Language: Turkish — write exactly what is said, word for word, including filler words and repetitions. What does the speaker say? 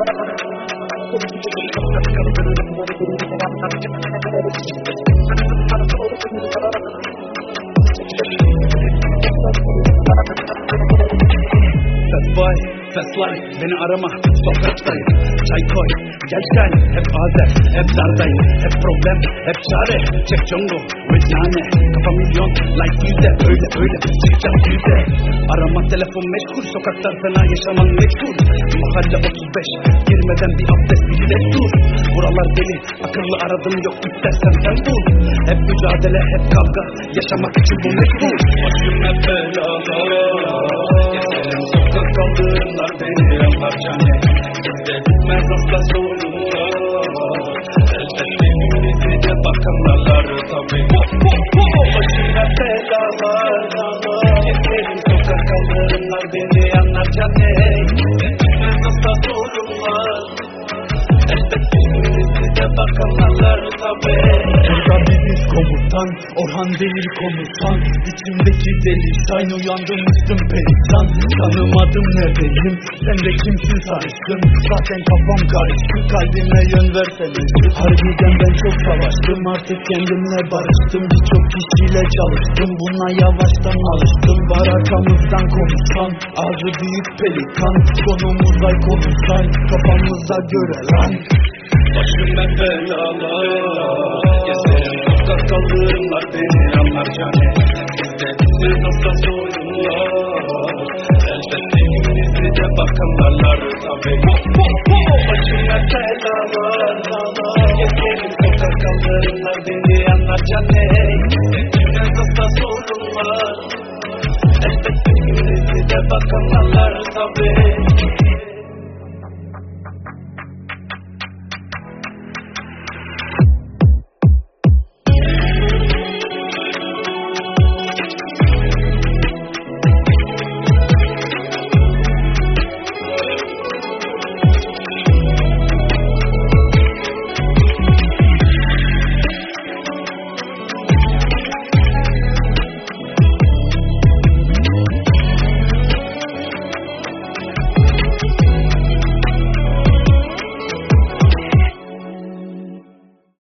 Boy, seslay, beni arama, sokaktayım. Çay koy, gel sen, hep azer, hep dardayım. Hep problem, hep çare, çek jungle, with nane. Kafa milyon, like değil de öyle öyle, çıkacağım yüze. Arama telefon meşgul, sokaklar fena yaşaman meşgul. Mahalle otuz beş, girmeden bir abdest bile dur. Buralar deli, akıllı aradım yok, istersen sen bul. Hep mücadele, hep kavga, yaşamak için bu meşgul. Başım hep belalar, gezerim sokak kaldırımlar beni yanlar cane. Bizde bitmez asla sorunlar, elbet bir gün bizi de bakanlarlar tabi. Başım hep belalar, gezerim sokak kaldırımlar beni yanlar cane. Bizde bitmez asla sorunlar, elbet bir gün bizi de bakanlarlar tabi. Burada biziz komutan, Orhan değil komutan. İçimdeki deli şahin uyandım üstüm perişan. Tanımadım neredeyim, sen de kimsin sarıştın. Zaten kafam karıştı, kalbime yön versene. Harbiden ben çok savaştım, artık kendimle barıştım. Birçok kişiyle çalıştım, buna yavaştan alıştım. Var arkamızdan konuşan, ağzı büyük pelikan. Konumuz ay konuşan, kafamıza göre lan. Başım hep belalar, gezerim sokak kaldırımlar beni yanlar cane. Bizde bitmez asla sorunlar, elbet bir gün bizi de bakanlarlar tabi. Başım hep belalar, gezerim sokak kaldırımlar beni yanlar cane. Bizde bitmez asla sorunlar, elbet bir gün bizi de bakanlarlar tabi.